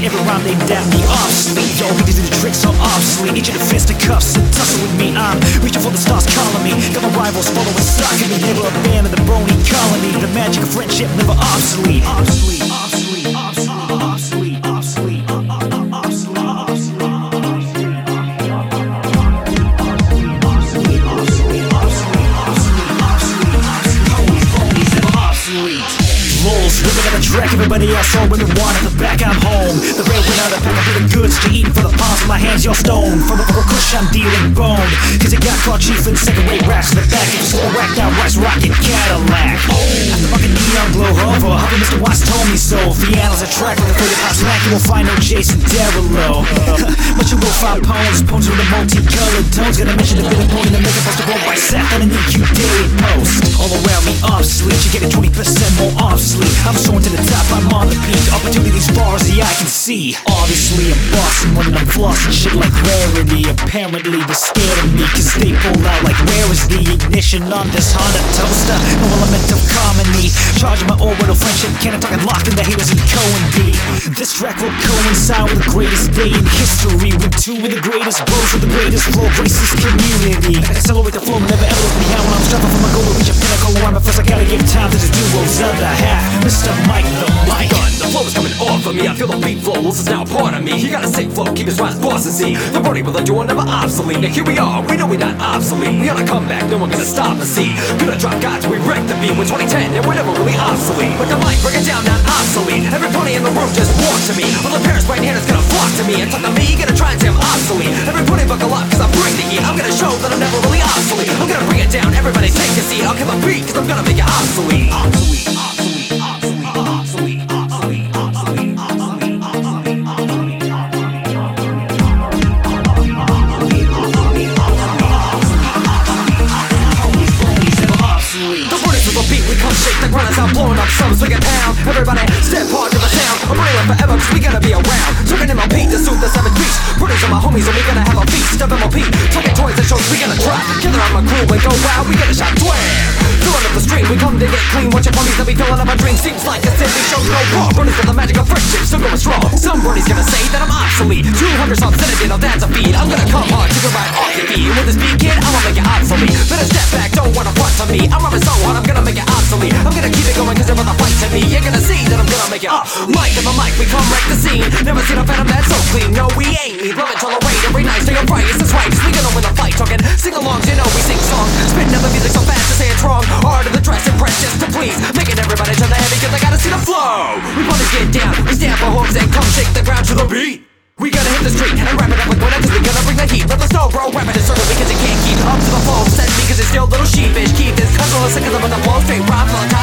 every rhyme they dap me obsolete. Yo, these are the tricks so obsolete. Need you to fist the cuffs and tussle with me. I'm reaching for the stars calling me. Got my rivals following stock of me. Never a band of the brony colony. The magic of friendship never obsolete. Obsolete, obsolete, obsolete, obsolete, obsolete. Living on the track, everybody else all women want at the back, I'm home. The rail went out of pack, I'm feeling good, so you're eating for the palms of my hands, you're stone. From a kush, I'm dealing bone. Cause it got caught chief in second-rate racks in the back. It was all racked out, rice rocket Cadillac. After fucking neon glow hover, Huffy Mr. Watts told me so. For the annals of track, with a figure pop smack, you won't find no Jason Derulo. But you will find poems with the multicolored tones. Gonna mention the villain pony, the makeup supposed to go by Seth on an EQ daily post. All around me obsolete, you get it 20% more obsolete. I'm soaring to the top, I'm on the peak. Opportunities far as the eye can see. Obviously I'm bossing when I'm flossing shit like rarity. Apparently they're scared of me, cause they pull out like where is the ignition on this Honda toaster? No element of comedy. Charging my orbital friendship cannon, talking locked in the haters and Cohen B. This track will coincide with the greatest day in history, with two of the greatest bros with the greatest flow, graces community. Accelerate the flow, never ever let me out when I'm striving for my goal to reach a pinnacle. Where I'm at first, I gotta give time to the duo's other half. Mr. Mike the Mike. The flow is coming off of me, I feel the beat flow, this is now a part of me. He got a sick flow, keep his rise boss and see. The body with the duo never obsolete. Now here we are, we know we not obsolete. We on a comeback, no one gonna stop us, see. Gonna drop God till we wreck the beat. With 2010 and we're never really obsolete. But the mic, break it down, not obsolete. Every pony in the room just walk to me. All the parents right hand is gonna flock to me. And talk to me, gonna try and say I'm obsolete. Every pony buckle up, cause I bring the heat. I'm gonna show that I'm never really obsolete. I'm gonna bring it down, everybody take a seat. I'll kill a beat, cause I'm gonna make it obsolete. Obsolete, obsolete, obsolete, obsolete, obsolete, obsolete, obsolete, obsolete, obsolete. The borders of a beat, we come shake the ground as I'm blowing up some swing and pound. Everybody step hard to the sound. I'm running forever cause we gotta be around. Talking MLP to suit the 7 beats. Borders are my homies and we gonna have a feast of MLP. Talking toys and shows we gonna drop. Killer on my crew and go wild, we gonna shot twang. Filling up the stream, we come to get clean. Watch your ponies that be filling up my dreams. Seems like a sin, we show no raw. Burners with the magic of friendship, still going strong. Some birdies gonna say that I'm obsolete. 200 songs in a ditto, that's a feed. I'm gonna come hard to the right off your feet. With this beat kid, I'ma make it obsolete. Better step back, don't wanna front to me. I'm rubbing so hard, I'm gonna make it obsolete. I'm gonna keep it going cause they're on the fight to me. You're gonna see that I'm gonna make it Mike and the mic, we come wreck the scene. Never seen a phantom that's so clean. No, we ain't need love and tolerate every night. Stay upright, it's this right, cause we gonna win the fight. Talking sing-alongs, you know we sing songs. Spitting up the music so fast to say it's wrong. Hard of the dress, impress just to please. Making everybody turn their head because I gotta see the flow. We wanna get down, we stand for hooks and come shake the ground to the beat. We gotta hit the street and wrap it up like one cause we gonna bring the heat. Let the snow bro, wrap it in circles because it can't keep up to the flow. Send me cause it's still a little sheepish. Keep this cause all the seconds up on the flow. Straight rhymes on the